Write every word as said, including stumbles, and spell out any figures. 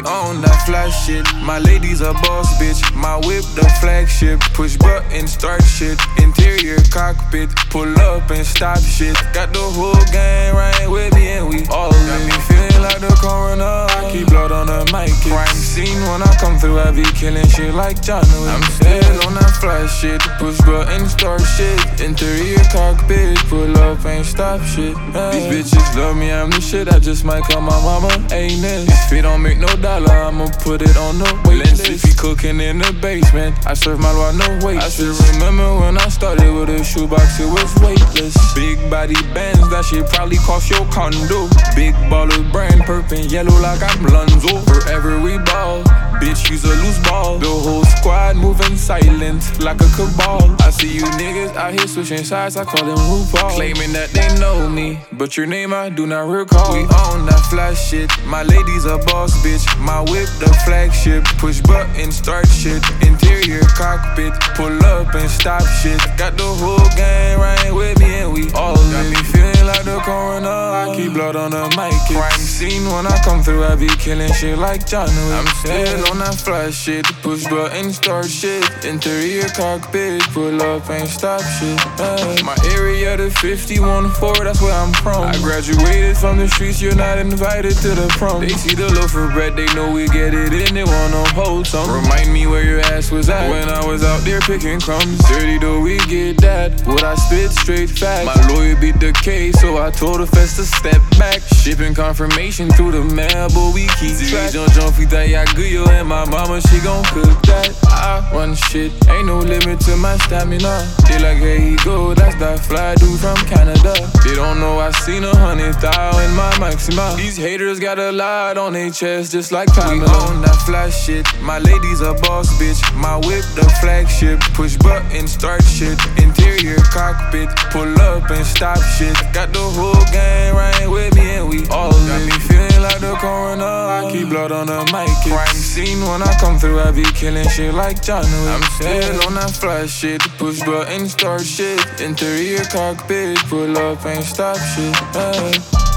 We own that fly shit. My lady's a boss bitch. My whip the flagship. Push button, start shit. Interior cockpit. Pull up and stop shit. Got the whole gang right with me and we all got me feeling like the coroner. I keep blood on the mic. Crime scene when I come through, I be killing shit like John Wick. I'm still on that fly shit. Push button, start shit. Interior cockpit. Pull up and stop shit. Hey. These bitches love me, I'm the shit. I just might call my mama A-ness. If it don't make no dollar, I'ma put it on the waitlist. If he cooking in the basement, I serve my law, no wait. I still remember when I started with a shoebox, it was weightless. Big body bands, that shit probably cost your condo. Big baller brand, purple yellow like I'm Lonzo. Forever we ball, bitch, use a loose ball. The whole squad moving silent like a cabal. I see you niggas out here switching sides, I call them RuPaul. Claiming that they know me, but your name I do not recall. We own that fly shit. My lady's a boss bitch. My whip the flagship. Push button, start shit. Interior cockpit. Pull up and stop shit. Got the whole gang right with me and we all got me feeling like the coroner. I keep blood on the mic. Crime scene when I come through, I be killing shit like John Wick. I'm still on that fly shit. Push button, start shit. Interior cockpit. Pull up and stop shit. Hey. My area the fifty-one four, that's where I'm from. I graduated from the streets, you're not invited to the prom. They see the loaf of bread, they know we get it in, they wanna hold some. Remind me where your ass was at when I was out there picking crumbs. Dirty though we get that, would I spit straight facts? My lawyer beat the case, so I told the feds to step back. Shipping confirmation through the mail, but we keep track. John John Fita Yaguyo and my mama, she gon' cook that. I run shit, ain't no limit to my stamina. They like, here he go, that's that fly dude from Canada. They don't know I seen a hundred thou in my Maxima. These haters got a lot on their chest, just like Pamela. We own that fly shit. My lady's a boss bitch. My whip the flagship. Push button, start shit. Interior cockpit. Pull up and stop shit. Got the whole gang right with me and we all got me feeling like the coroner. I keep blood on the mic. Crime scene when I come through, I be killing shit like John Wick. I'm still on that fly shit. Push button, start shit. Interior cockpit. Pull up and stop shit. Hey.